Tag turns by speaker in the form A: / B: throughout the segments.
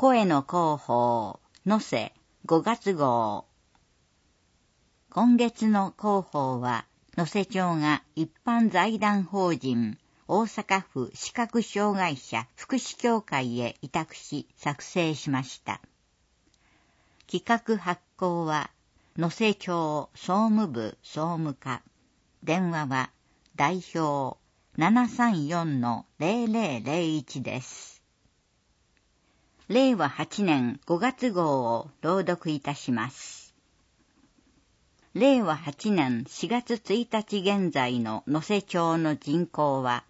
A: 声の広報、能勢5月号。今月の広報は、能勢町が一般財団法人大阪府視覚障害者福祉協会へ委託し作成しました。企画発行は、能勢町総務部総務課。電話は代表 734-0001 です。令和8年5月号を朗読いたします。令和8年4月1日現在の能勢町の人口は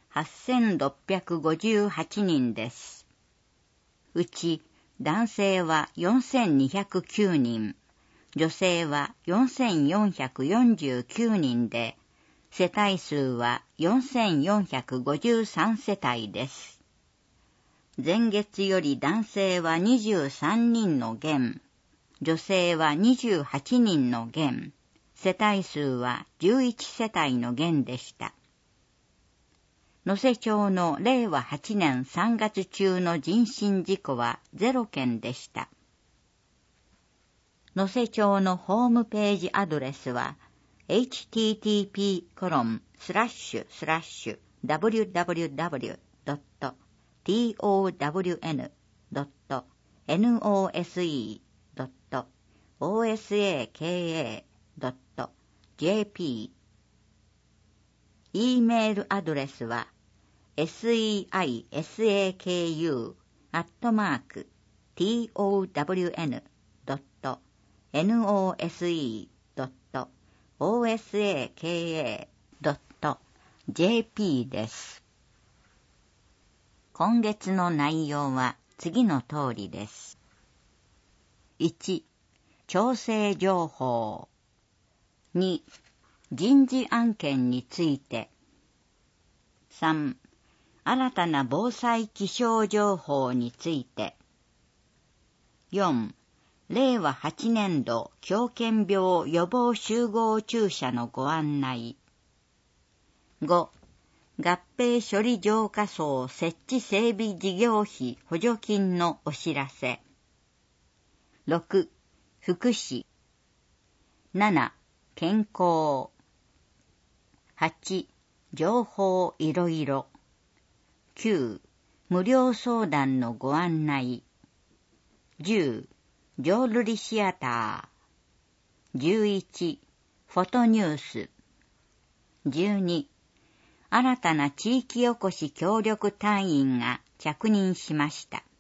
A: 8658人です。うち男性は4209人、女性は4449人で、世帯数は4453世帯です。前月より男性は23人の減、女性は28人の減、世帯数は11世帯の減でした。能勢町の令和8年3月中の人身事故は0件でした。能勢町のホームページアドレスは http://www.town.osaka.jp。 E メールアドレスは seisaku@town.osaka.jp です。今月の内容は次の通りです。1、調整情報。2、人事案件について。3、新たな防災気象情報について。4、令和8年度狂犬病予防集合注射のご案内。5、合併処理浄化槽設置整備事業費補助金のお知らせ。6、福祉。7、健康。8、情報いろいろ。9、無料相談のご案内。10、浄瑠璃シアター。11、フォトニュース。12、新たな地域おこし協力隊員が着任しました。